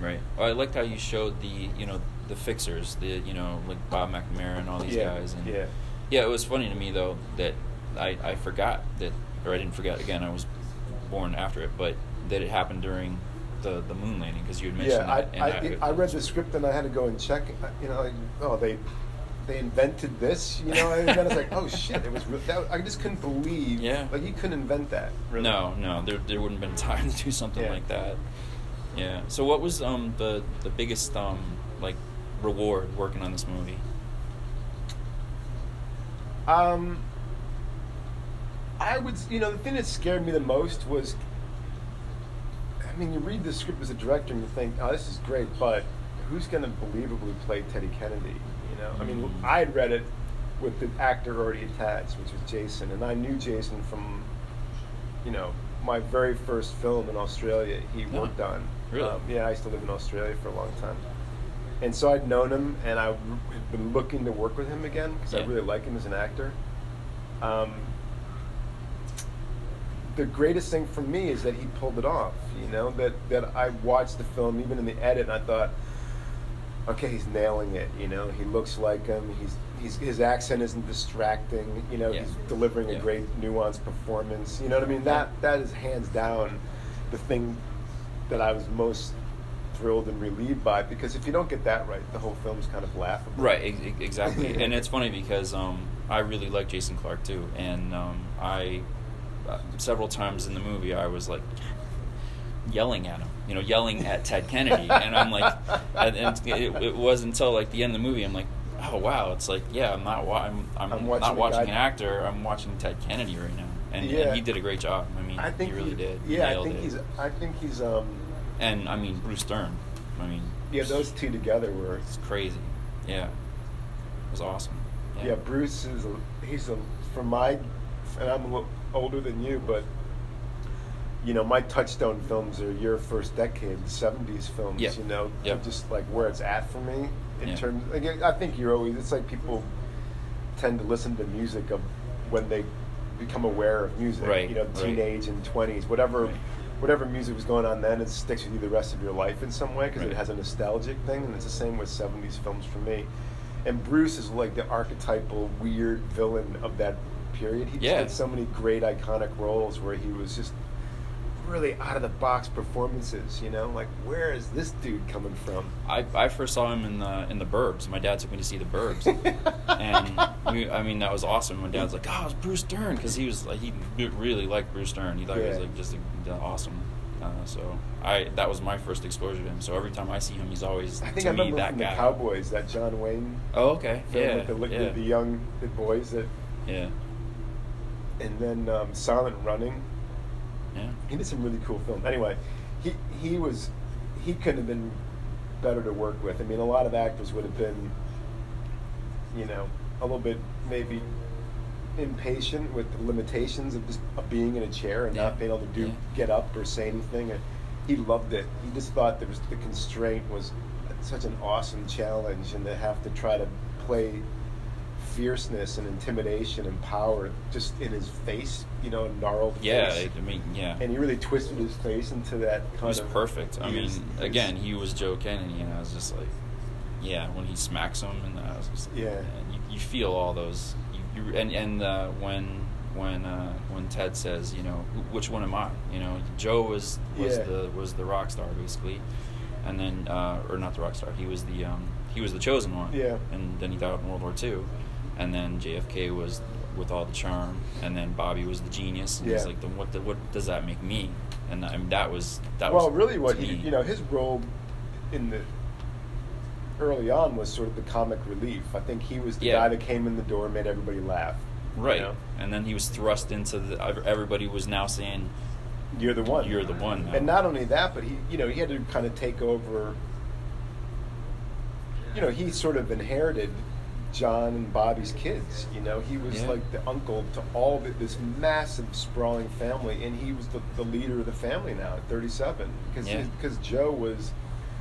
Right. Well, I liked how you showed the fixers, like Bob McNamara and all these guys. And yeah, it was funny to me though that I forgot that, or I didn't forget. Again, I was born after it, but that it happened during the moon landing, because you had mentioned that. I read the script and I had to go and check. They invented this, and then I was like, oh shit, it was. I just couldn't believe. Yeah. Like you couldn't invent that. Really. No, there wouldn't have been time to do something like that. Yeah. So what was the biggest like reward working on this movie? I would, the thing that scared me the most was, I mean, you read the script as a director and you think, oh, this is great, but who's going to believably play Teddy Kennedy? I mean, I had read it with the actor already attached, which was Jason, and I knew Jason from, my very first film in Australia he worked on. Really? I used to live in Australia for a long time. And so I'd known him, and I had been looking to work with him again, because I really like him as an actor. The greatest thing for me is that he pulled it off, that I watched the film, even in the edit, and I thought, okay, he's nailing it, he looks like him, his accent isn't distracting, he's delivering a great nuanced performance, you know what I mean? That is hands down the thing that I was most thrilled and relieved by, because if you don't get that right, the whole film's kind of laughable. Right, exactly. And it's funny because I really like Jason Clarke too, and I several times in the movie I was like yelling at him, yelling at Ted Kennedy, and I'm like, and it wasn't until like the end of the movie I'm like, oh wow, it's like, yeah, I'm not watching an actor, I'm watching Ted Kennedy right now, and he did a great job. I mean, he really did. I think he's and I mean Bruce Dern. I mean, those two together were crazy. Yeah, it was awesome. Yeah, Bruce he's from my, and I'm a little older than you, but my touchstone films are your first decade, the 70s films, just like where it's at for me in terms, again, I think it's like people tend to listen to music of when they become aware of music, teenage and 20s, whatever music was going on then, it sticks with you the rest of your life in some way, because it has a nostalgic thing, and it's the same with 70s films for me. And Bruce is like the archetypal weird villain of that period. He just did so many great iconic roles where he was just really out of the box performances, like where is this dude coming from? I first saw him in the Burbs. My dad took me to see the Burbs, and that was awesome. My dad's like, oh, it's Bruce Dern, because he really liked Bruce Dern. He thought he was like just awesome. So that was my first exposure to him. So every time I see him, he's always, I think I remember that from guy. The Cowboys, that John Wayne. Oh, okay, film with the young boys that. Yeah. And then Silent Running. Yeah. He did some really cool films. Anyway, he couldn't have been better to work with. I mean, a lot of actors would have been, a little bit maybe impatient with the limitations of just being in a chair and not being able to get up or say anything. And he loved it. He just thought the constraint was such an awesome challenge, and to have to try to play fierceness and intimidation and power just in his face, gnarled face. And he really twisted his face into that kind of... He was perfect. Again, he was Joe Kennedy, and I was just like, when he smacks him, and I was just like, you feel all those... when Ted says, which one am I? Joe was the rock star, basically. And then, or not the rock star, he was the chosen one. Yeah. And then he died in World War II. And then JFK was with all the charm, and then Bobby was the genius. And he's like, then what does that make me? And that was really what he, his role in the early on was sort of the comic relief. I think he was the guy that came in the door and made everybody laugh. Right. And then he was thrust into everybody was now saying, "You're the one. You're the one." Now. And not only that, but he had to kind of take over. He sort of inherited John and Bobby's kids. He was like the uncle to all of this massive, sprawling family, and he was the leader of the family now at 37, because Joe was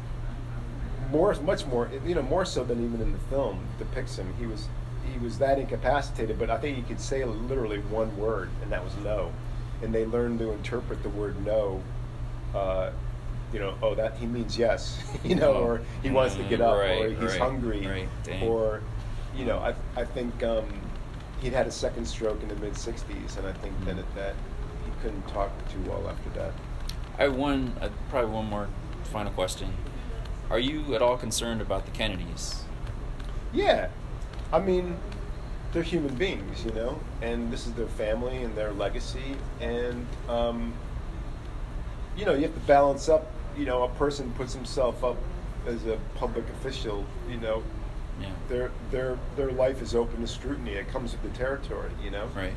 much more, more so than even in the film depicts him. He was that incapacitated, but I think he could say literally one word, and that was no. And they learned to interpret the word no oh, that he means yes, or he wants to get up, or he's hungry, or, I think he'd had a second stroke in the mid '60s, and I think then that he couldn't talk too well after that. I have probably one more final question. Are you at all concerned about the Kennedys? Yeah, I mean, they're human beings, and this is their family and their legacy, and you have to balance up. A person puts himself up as a public official. Their life is open to scrutiny. It comes with the territory. Right.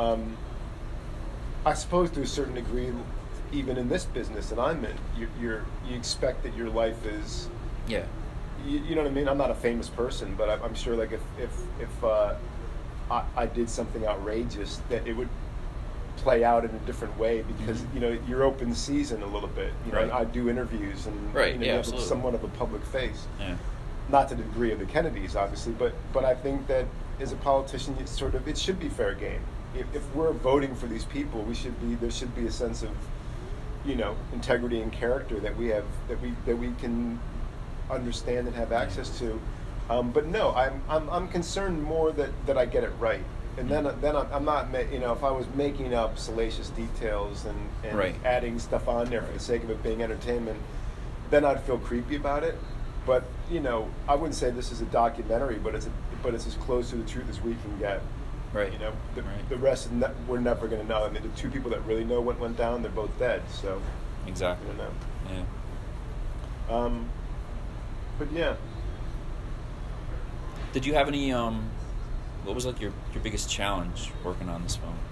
I suppose to a certain degree, even in this business that I'm in, you expect that your life is. Yeah. You know what I mean? I'm not a famous person, but I'm sure, like, if I did something outrageous, that it would play out in a different way because you're open season a little bit. Right. I do interviews and you have somewhat of a public face. Yeah. Not to the degree of the Kennedys, obviously, but I think that as a politician, it should be fair game. If we're voting for these people, there should be a sense of integrity and character that we have that we can understand and have access to. But no, I'm concerned more that I get it right. And then I'm not, if I was making up salacious details and adding stuff on there for the sake of it being entertainment, then I'd feel creepy about it. But I wouldn't say this is a documentary, but it's as close to the truth as we can get. Right. The rest we're never going to know. I mean, the two people that really know what went down, they're both dead. So exactly. I don't know. Yeah. But yeah. Did you have any? What was like your biggest challenge working on this film?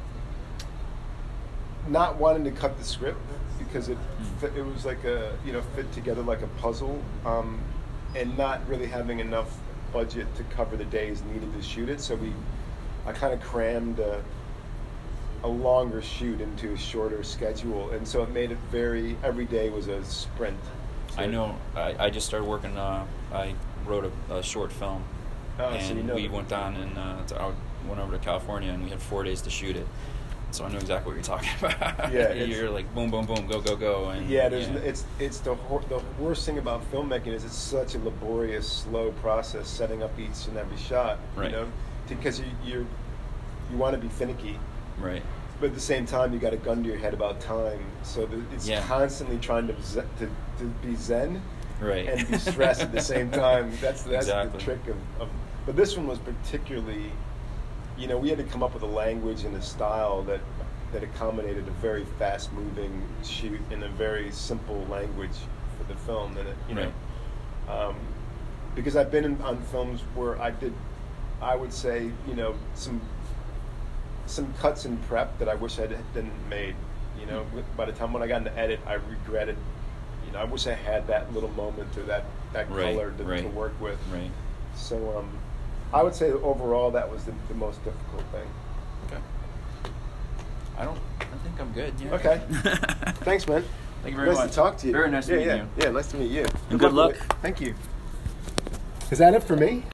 Not wanting to cut the script because it was like fit together like a puzzle, and not really having enough budget to cover the days needed to shoot it. So I kind of crammed a longer shoot into a shorter schedule, and so it made it every day was a sprint. So I know. I just started working. I wrote a short film. And we went down and I went over to California, and we had 4 days to shoot it. So I know exactly what you're talking about. Yeah, you're like boom, boom, boom, go, go, go. And it's the worst thing about filmmaking is it's such a laborious, slow process setting up each and every shot. Right. Because you want to be finicky. Right. But at the same time, you got a gun to your head about time, so it's constantly trying to be zen. Right. And be stressed at the same time. That's exactly the trick of. But this one was particularly, we had to come up with a language and a style that accommodated a very fast-moving shoot in a very simple language for the film. And because I've been on films where I would say, some cuts in prep that I wish I hadn't made. By the time when I got into edit, I regretted. I wish I had that little moment or that color to work with. Right. So I would say overall that was the most difficult thing. Okay. I think I'm good. Yeah. Okay. Thanks, man. Thank you very much. Nice to talk to you. Very nice to meet you. Yeah, nice to meet you. Good luck. Thank you. Is that it for me?